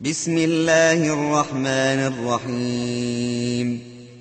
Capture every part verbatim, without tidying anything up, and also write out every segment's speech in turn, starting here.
بسم الله الرحمن الرحيم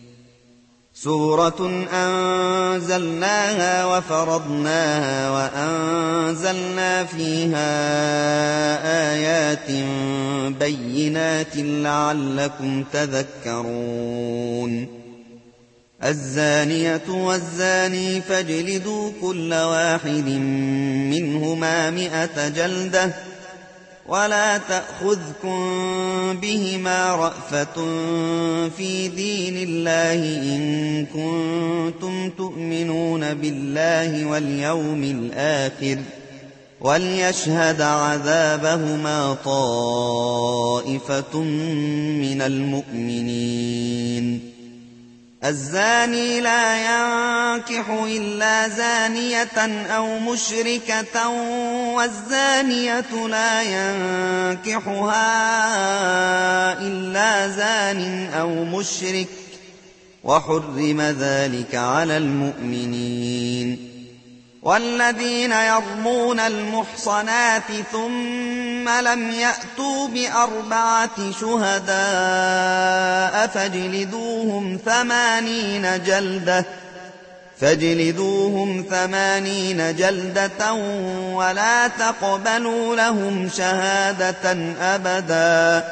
سورة أنزلناها وفرضناها وأنزلنا فيها آيات بينات لعلكم تذكرون الزانية والزاني فاجلدوا كل واحد منهما مئة جلدة ولا تأخذكم بهما رأفة في دين الله إن كنتم تؤمنون بالله واليوم الآخر وليشهد عذابهما طائفة من المؤمنين الزاني لا ينكح إلا زانية أو مشركة والزانية لا ينكحها إلا زان أو مشرك وحرم ذلك على المؤمنين والذين يرمون المحصنات ثم لم يأتوا بأربعة شهداء فاجلدوهم ثمانين جلدة فاجلدوهم ثمانين جلدة ولا تقبلوا لهم شهادة أبدا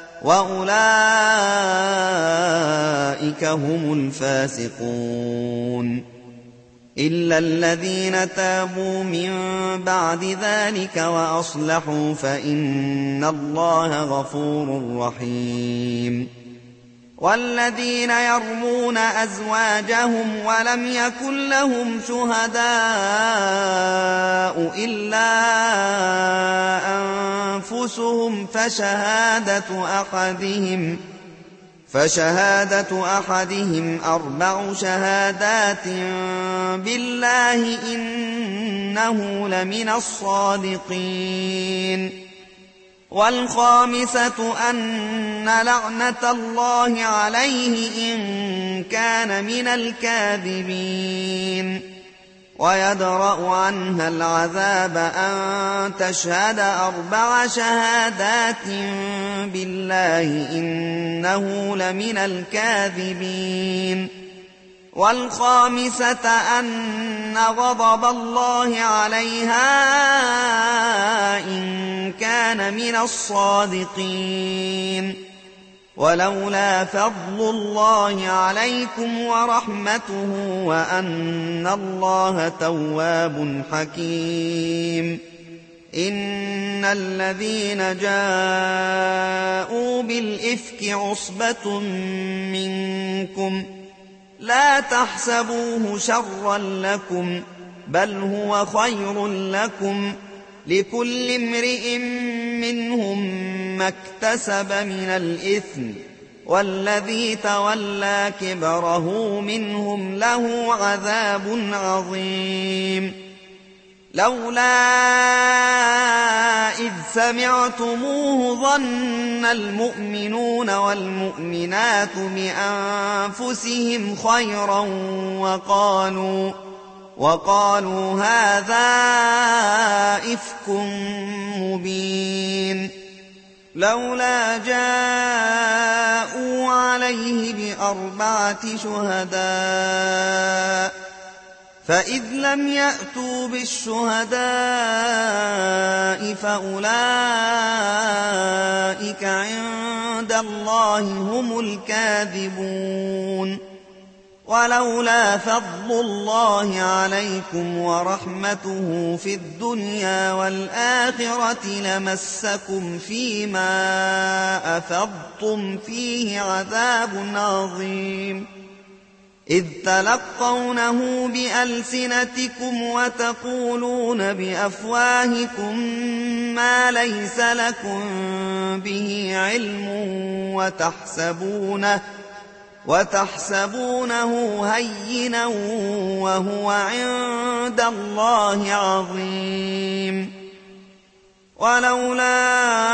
وأولئك هم الفاسقون إلا الذين تابوا من بعد ذلك وأصلحوا فإن الله غفور رحيم والذين يرمون أزواجهم ولم يكن لهم شهداء إلا أنفسهم فشهادة أحدهم فشهادة أحدهم أربع شهادات بالله إنه لمن الصادقين والخامسة أن لعنة الله عليه إن كان من الكاذبين ويدرأ عنها العذاب أن تشهد أربع شهادات بالله إنه لمن الكاذبين والخامسة أن غضب الله عليها إن كان من الصادقين ولولا فضل الله عليكم ورحمته وأن الله تواب حكيم إن الذين جاءوا بالإفك عصبة منكم لا تحسبوه شرا لكم بل هو خير لكم لكل امرئ منهم ما اكتسب من الإثم والذي تولى كبره منهم له عذاب عظيم لولا إذ سمعتموه ظن المؤمنون والمؤمنات بأنفسهم خيرا وقالوا وقالوا هذا إفك مبين لولا جاءوا عليه بأربعة شهداء فإذ لم يأتوا بالشهداء فأولئك عند الله هم الكاذبون ولولا فضل الله عليكم ورحمته في الدنيا والآخرة لمسكم فيما أفضتم فيه عذاب عظيم إذ تلقونه بألسنتكم وتقولون بأفواهكم ما ليس لكم به علم وتحسبونه وتحسبونه هينا وهو عند الله عظيم ولولا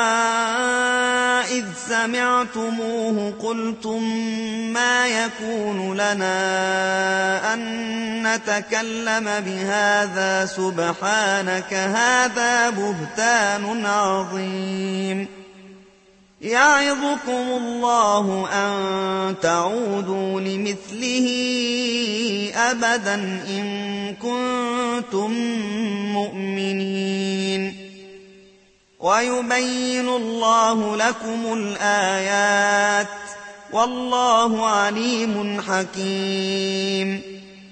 إذ سمعتموه قلتم ما يكون لنا أن نتكلم بهذا سبحانك هذا بهتان عظيم يعظكم الله أن تعودوا لمثله أبدا إن كنتم مؤمنين ويبين الله لكم الآيات والله عليم حكيم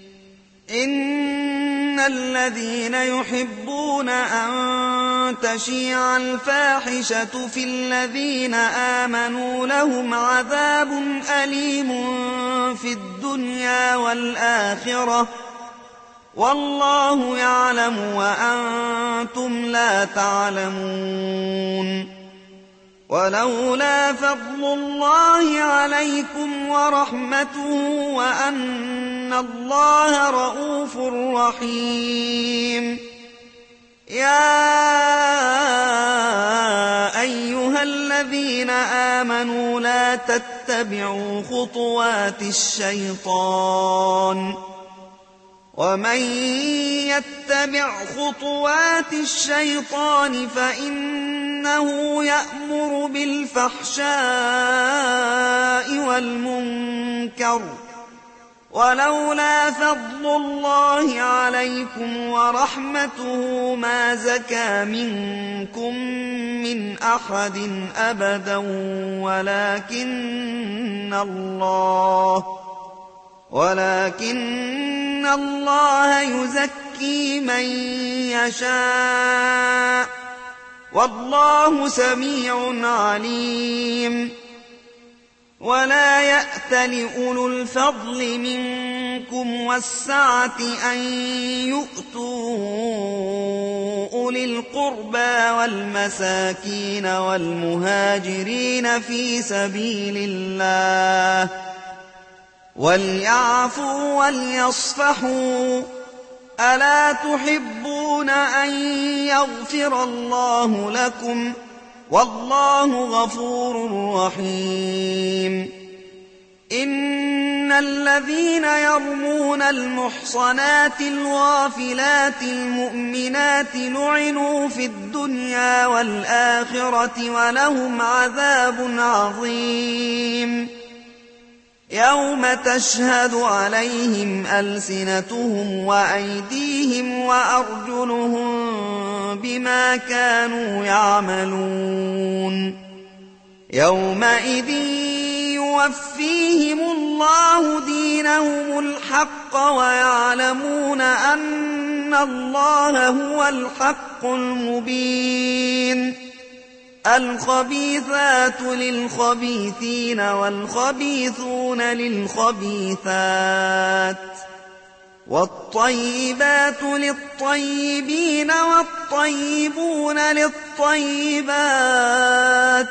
إن الذين يحبون أن تشيع الفاحشة في الذين آمنوا لهم عذاب أليم في الدنيا والآخرة والله يعلم وأنتم لا تعلمون ولولا فضل الله عليكم ورحمته وأن الله رءوف رحيم يا أيها الذين آمنوا لا تتبعوا خطوات الشيطان ومن يتبع خطوات الشيطان فإنه يأمر بالفحشاء والمنكر ولولا فضل الله عليكم ورحمته ما زكى منكم من أحد أبدا ولكن الله ولكن الله يزكي من يشاء والله سميع عليم ولا يأتل أولو الفضل منكم والسعة أن يؤتوا أولي القربى والمساكين والمهاجرين في سبيل الله وليعفوا وليصفحوا ألا تحبون أن يغفر الله لكم والله غفور رحيم إن الذين يرمون المحصنات الغافلات المؤمنات لعنوا في الدنيا والآخرة ولهم عذاب عظيم يوم تشهد عليهم ألسنتهم وأيديهم وأرجلهم بما كانوا يعملون يومئذ يوفيهم الله دينهم الحق ويعلمون أن الله هو الحق المبين الخبيثات للخبيثين والخبيثون للخبيثات والطيبات للطيبين والطيبون للطيبات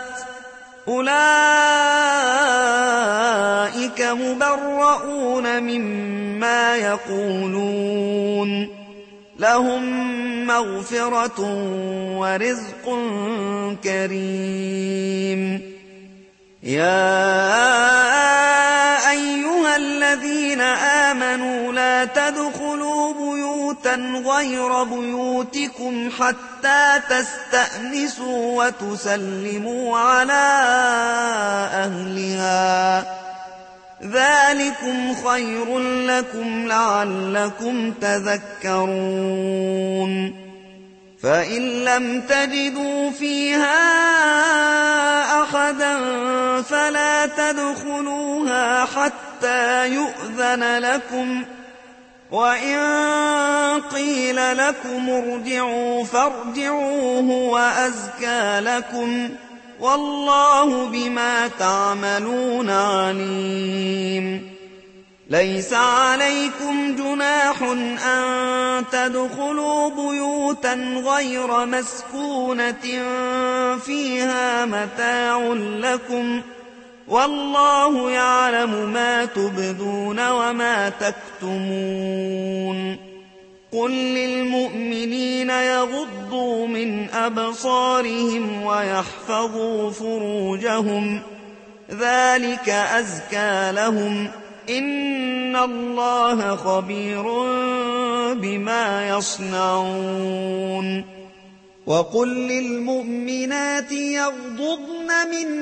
أولئك مبرؤون مما يقولون لهم مغفرة ورزق كريم يا أيها الذين آمنوا لا تدخلوا بيوتا غير بيوتكم حتى تستأنسوا وتسلموا على أهلها ذلكم خير لكم لعلكم تذكرون فإن لم تجدوا فيها أحدا فلا تدخلوها حتى يؤذن لكم وإن قيل لكم ارجعوا فارجعوا هو أزكى لكم والله بما تعملون عليم ليس عليكم جناح أن تدخلوا بيوتا غير مسكونة فيها متاع لكم والله يعلم ما تبدون وما تكتمون قل للمؤمنين يغضوا من أبصارهم ويحفظوا فروجهم ذلك أزكى لهم إن الله خبير بما يصنعون وقل للمؤمنات يغضضن من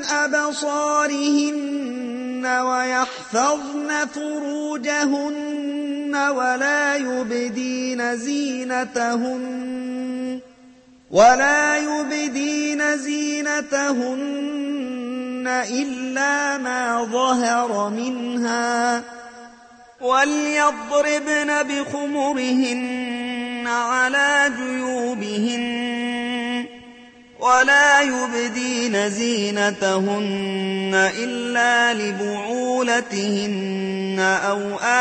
أبصارهن ويحفظن فروجهن ولا يبدين زينتهن ولا يبدين زينتهن إلا ما ظهر منها وليضربن بخمرهن على جيوبهن ولا يبدين زينتهن إلا لبعولتهن أو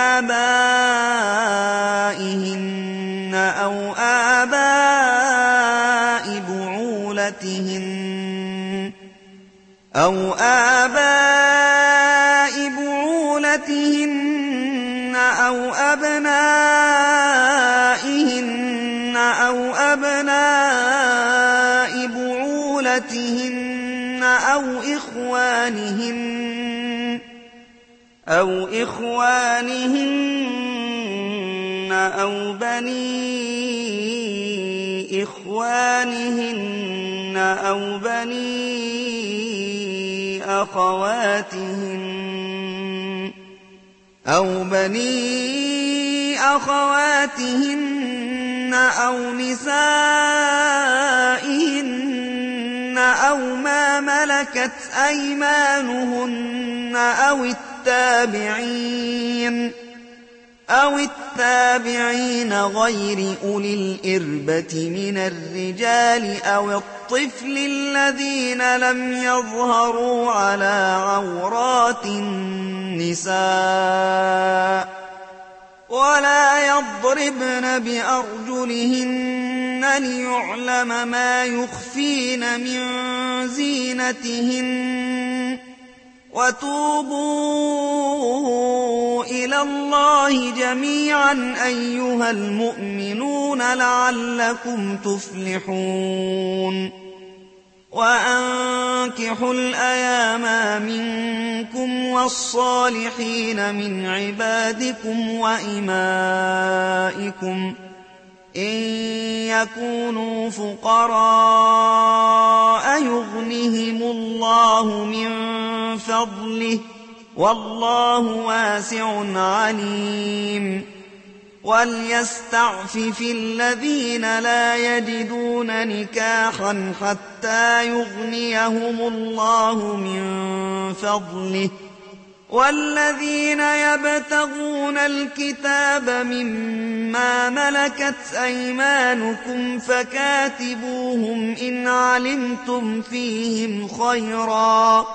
آبائهن أو آباء بعولتهن أو آباء بعولتهن أو أبنائهن أو أبناء بعولتهن أو إخوانهن أو إخوانهن أو بني إخوانهن أو بني أخواتهن أو بني أخواتهن أو نسائهن أو ما ملكت أيمانهن أو التابعين أو التابعين غير أولي الإربة من الرجال أو الطفل الذين لم يظهروا على عورات النساء ولا يضربن بأرجلهن ليعلم ما يخفين من زينتهن وتوبوا إلى الله جميعا أيها المؤمنون لعلكم تفلحون وأنكحوا الأيام منكم والصالحين من عبادكم وإمائكم إن يكونوا فقراء يغنهم الله من فضله والله واسع عليم وليستعفف الذين لا يجدون نكاحا حتى يغنيهم الله من فضله والذين يبتغون الكتاب مما ملكت أيمانكم فكاتبوهم إن علمتم فيهم خيرا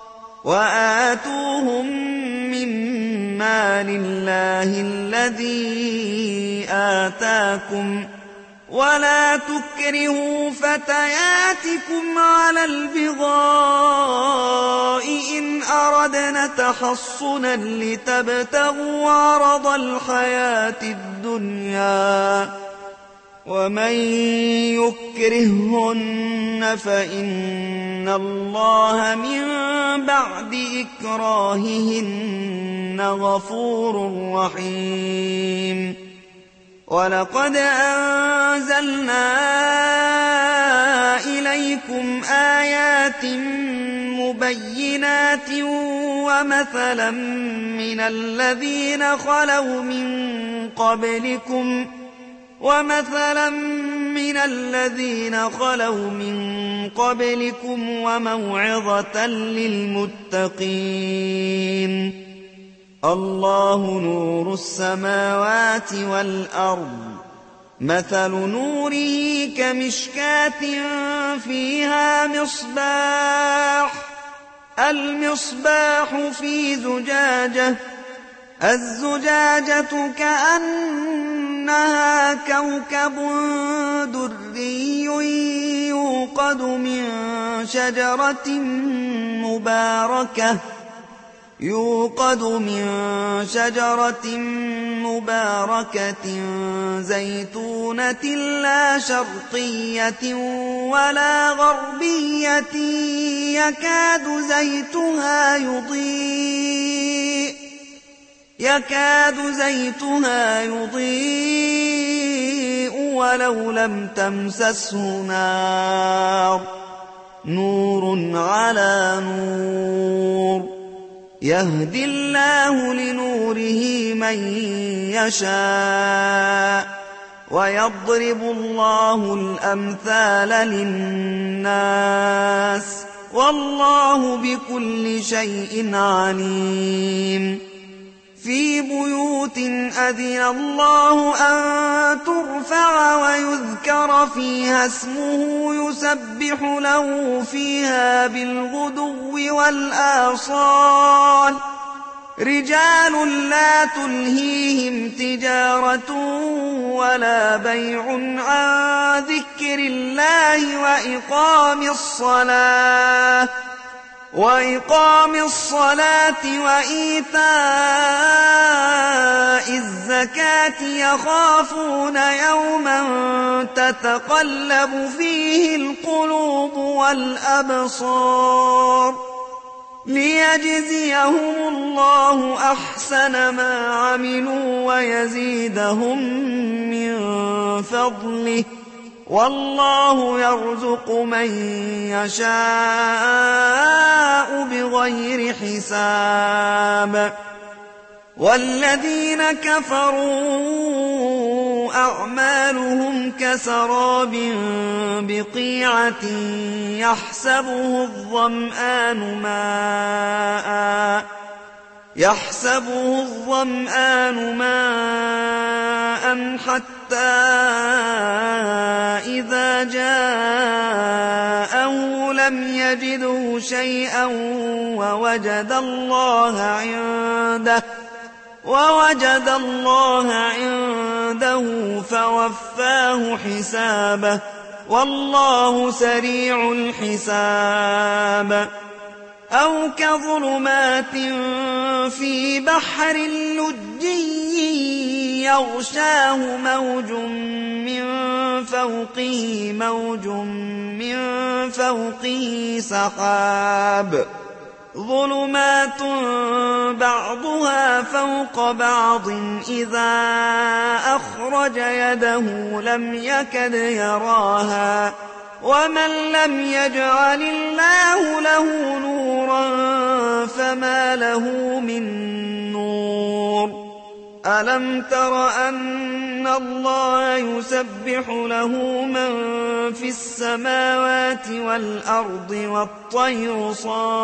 وآتوهم مما لله الذي آتاكم ولا تكرهوا فتياتكم على البغاء إن أردنا تحصنا لتبتغوا عرض الحياة الدنيا ومن يكرهن فإن الله من بعد إكراههن غفور رحيم ولقد أنزلنا إليكم آيات مبينات ومثلا من الذين خلوا من قبلكم ومثلا من الذين خلوا من قبلكم وموعظة للمتقين الله نور السماوات والأرض مثل نوره كمشكاة فيها مصباح المصباح في زجاجة الزجاجة كأنها كوكب دري يوقد من شجرة مباركة يوقد من شجرة مباركة زيتونة لا شرقية ولا غربية يكاد زيتها يضيء يكاد زيتها يضيء ولو لم تمسسه نار نور على نور يهدي الله لنوره من يشاء ويضرب الله الأمثال للناس والله بكل شيء عليم في بيوت أذن الله أن ترفع ويذكر فيها اسمه يسبح له فيها بالغدو والآصال رجال لا تلهيهم تجارة ولا بيع عن ذكر الله وإقام الصلاة وإقام الصلاة وإيتاء الزكاة يخافون يوما تتقلب فيه القلوب والأبصار ليجزيهم الله أحسن ما عملوا ويزيدهم من فضله والله يرزق من يشاء بغير حساب والذين كفروا أعمالهم كسراب بقيعة يحسبه الظمآن ماء يحسبه الظمآن ماء حتى إذا جاءه لم يجده شيئا ووجد الله عنده ووجد الله عنده فوفاه حسابه والله سريع الحساب أو كظلمات في بحر لجي يغشاه موج من فوقه موج من فوقه سحاب ظلمات بعضها فوق بعض إذا أخرج يده لم يكد يراها ومن لم يجعل الله له نورا فما له من نور ألم تر أن الله يسبح له من في السماوات والأرض والطير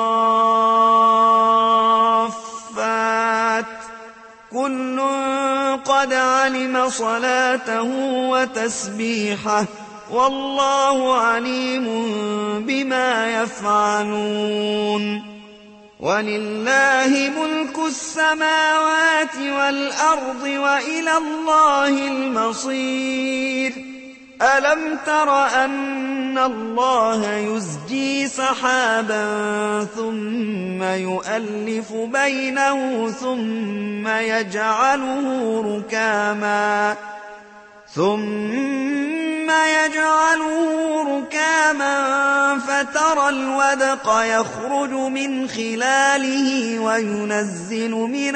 صافات كل قد علم صلاته وتسبيحه والله عليم بما يفعلون ولله ملك السماوات والأرض وإلى الله المصير ألم تر أن الله يزجي سحابا ثم يؤلف بينه ثم يجعله ركاما ثم يجعله ركاما فترى الودق يخرج من خلاله وينزل من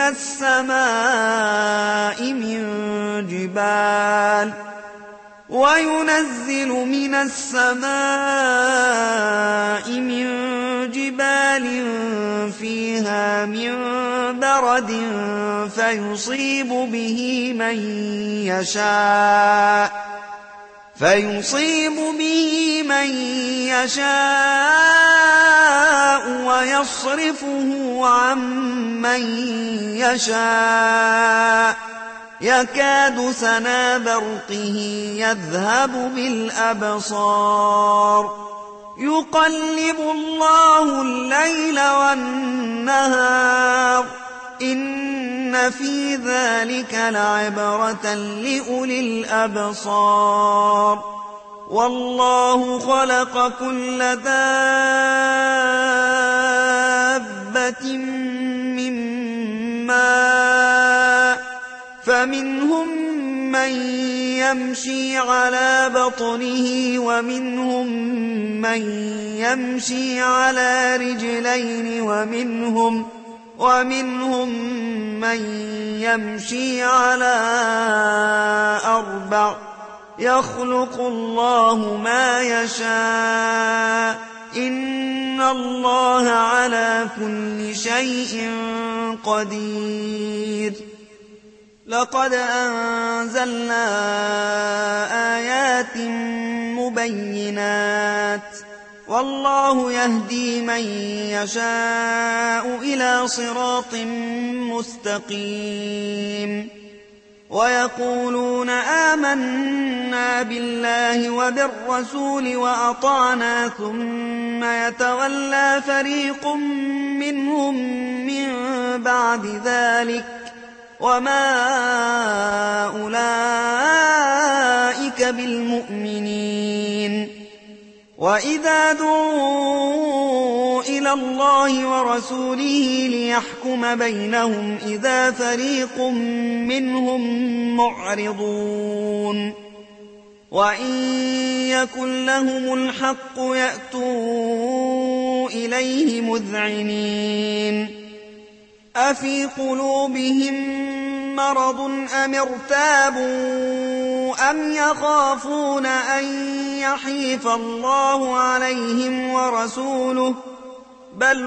السماء من جبال وينزل من السماء من جبال فيها من برد فيصيب به من يشاء فيصيب به من يشاء ويصرفه عن من يشاء يكاد سنا برقه يذهب بالأبصار يقلب الله الليل والنهار إن في ذلك لعبرة لأولي الأبصار والله خلق كل دابة من ماء فمنهم من يمشي على بطنه ومنهم من يمشي على رجلين ومنهم ومنهم من يمشي على أربع يخلق الله ما يشاء إن الله على كل شيء قدير لقد أنزلنا آيات مبينات والله يهدي من يشاء إلى صراط مستقيم ويقولون آمنا بالله وبالرسول وأطعنا ثم يتولى فريق منهم من بعد ذلك وما أولئك بالمؤمنين وإذا دعوا إلى الله ورسوله ليحكم بينهم إذا فريق منهم معرضون وإن يكن لهم الحق يأتوا إليه مذعنين أفي قلوبهم مرض أم ارتابوا أم يخافون أن يحيف الله عليهم ورسوله بل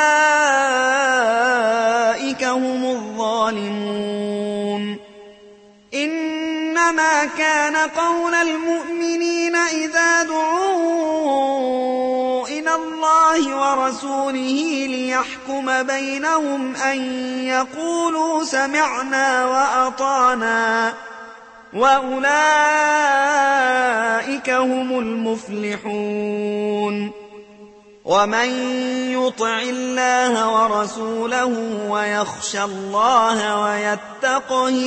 أولئك هم الظالمون إنما كان قول المؤمنين إذا دعوا إلى الله ورسوله ليحكم بينهم أن يقولوا سمعنا وأطعنا وأولئك هم المفلحون ومن يطع الله ورسوله ويخشى الله ويتقه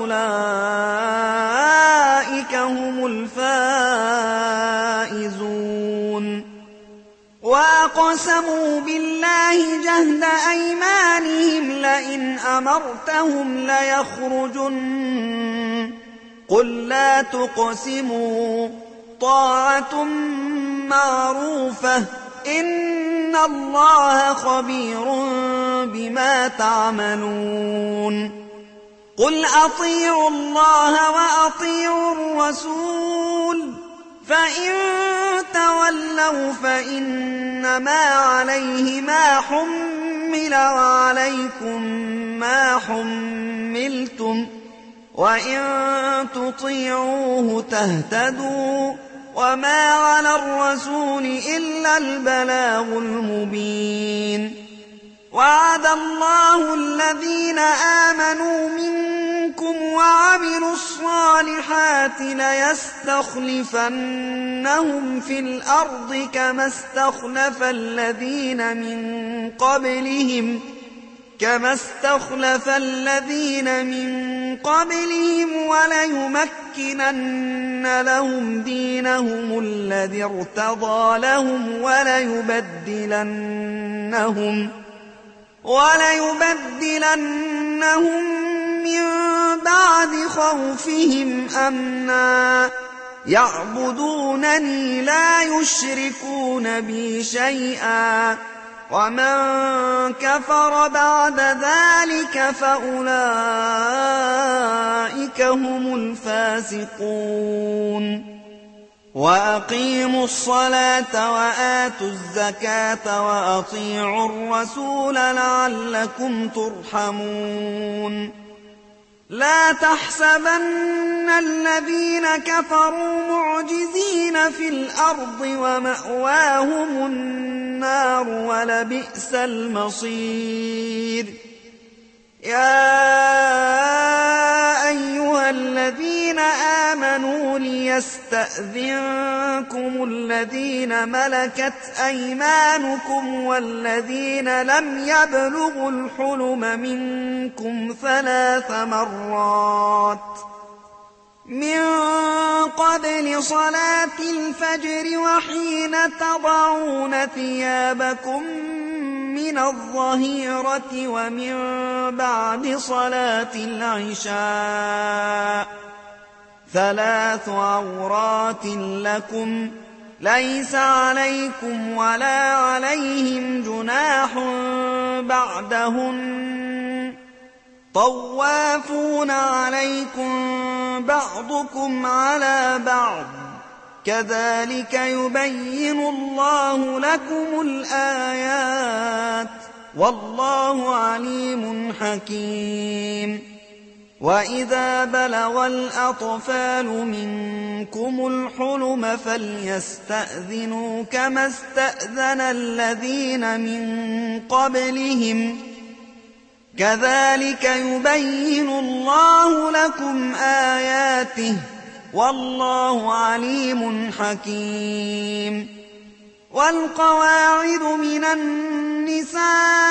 فأولئك هم الفائزون وأقسموا بالله جهد أيمانهم لئن أمرتهم ليخرجن قل لا تقسموا طاعة معروفة إن الله خبير بما تعملون قل أطيعوا الله وأطيعوا الرسول فإن تولوا فإنما عليه ما حمل وعليكم ما حملتم وإن تطيعوه تهتدوا وما على الرسول إلا البلاغ المبين وعد الله الذين آمنوا منكم وعملوا الصالحات ليستخلفنهم في الأرض كما استخلف الذين من قبلهم كما استخلف الذين من قبلهم وليمكنن لهم دينهم الذي ارتضى لهم وليبدلنهم وليبدلنهم من بعد خوفهم أمنا يعبدونني لا يشركون بي شيئا ومن كفر بعد ذلك فأولئك هم الفاسقون وأقيموا الصلاة وآتوا الزكاة وأطيعوا الرسول لعلكم ترحمون لا تحسبن الذين كفروا معجزين في الأرض ومأواهم النار ولبئس المصير يا أيها الذين آمنوا ليستأذنكم الذين ملكت أيمانكم والذين لم يبلغوا الحلم منكم ثلاث مرات من قبل صلاة الفجر وحين تضعون ثيابكم من الظهيرة ومن بعد صلاة العشاء ثلاث عورات لكم ليس عليكم ولا عليهم جناح بعدهن طوافون عليكم بعضكم على بعض كذلك يبين الله لكم الآيات والله عليم حكيم وإذا بلغ الأطفال منكم الحلم فليستأذنوا كما استأذن الذين من قبلهم كذلك يبين الله لكم آياته والله عليم حكيم والقواعد من النساء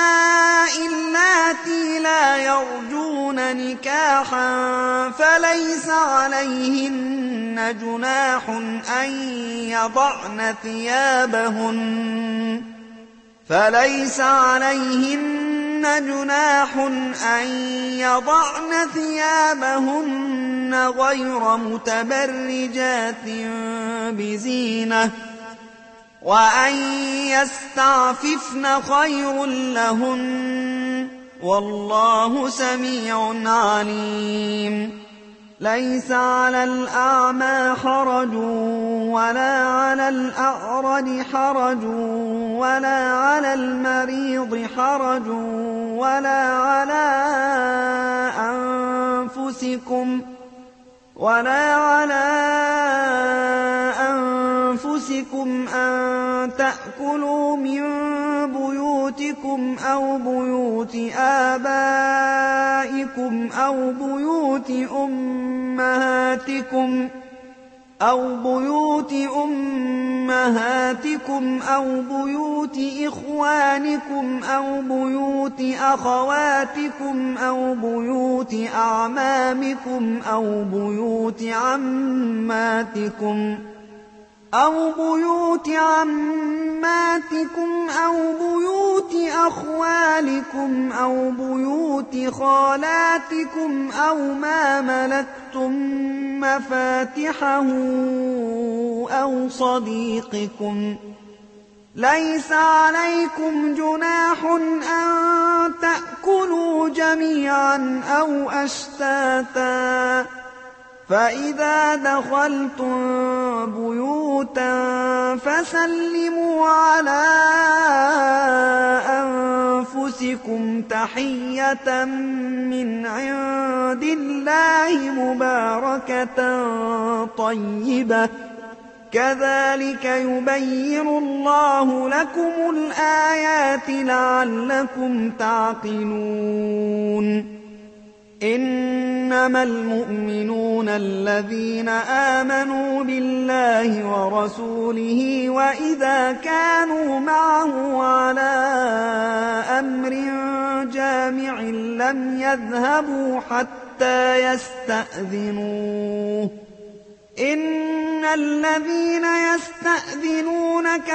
اللاتي لا يرجون نكاحا فليس عليهن جناح أن يضعن ثيابهن فليس عليهن جناح أن يضعن ثيابهن غير متبرجات بزينة وأن يستعففن خير لهن والله سميع عليم ليس على الأعمى حرج ولا على الأعرج حرج ولا على المريض حرج ولا على أنفسكم ولا على أنفسكم أن تأكلوا من بيوتكم أو بيوت آبائكم أو بيوت أمهاتكم أو بيوت أمهاتكم أو بيوت إخوانكم أو بيوت أخواتكم أو بيوت أعمامكم أو بيوت عماتكم أو بيوت عماتكم أو بيوت أخوالكم أو بيوت خالاتكم أو ما ملكتم مفاتحه أو صديقكم ليس عليكم جناح أن تأكلوا جميعا أو أشتاتا فإذا دخلتم بيوتا فسلموا على أنفسكم تحية من عند الله مباركة طيبة كذلك يبين الله لكم الآيات لعلكم تعقلون إنما المؤمنون الذين آمنوا بالله ورسوله وإذا كانوا معه على أمر جامع لم يذهبوا حتى يستأذنوه إن الذين يستأذنونك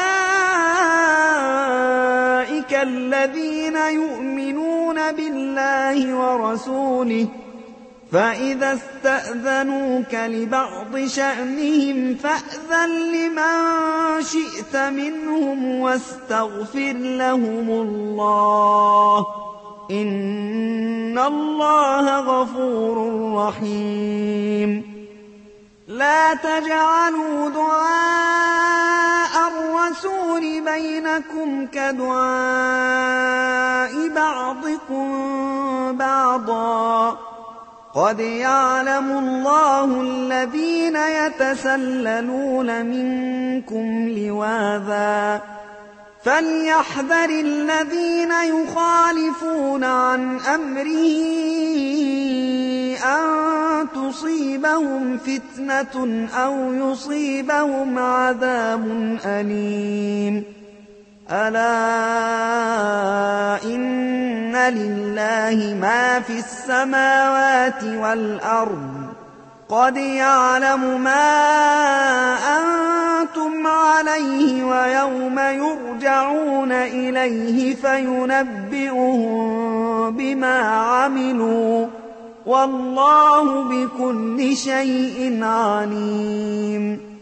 أولئك الذين يؤمنون بالله ورسوله فإذا استأذنوك لبعض شأنهم فأذن لمن شئت منهم واستغفر لهم الله إن الله غفور رحيم لا تجعلوا دعاء الرسول بينكم كدعاء بعضكم بعضا قد يعلم الله الذين يتسللون منكم لواذا فليحذر الذين يخالفون عن أمره أن تصيبهم فتنة أو يصيبهم عذاب أليم ألا إن لله ما في السماوات والأرض قد يعلم ما أنتم عليه ويوم يرجعون إليه فينبئهم بما عملوا والله بكل شيء عليم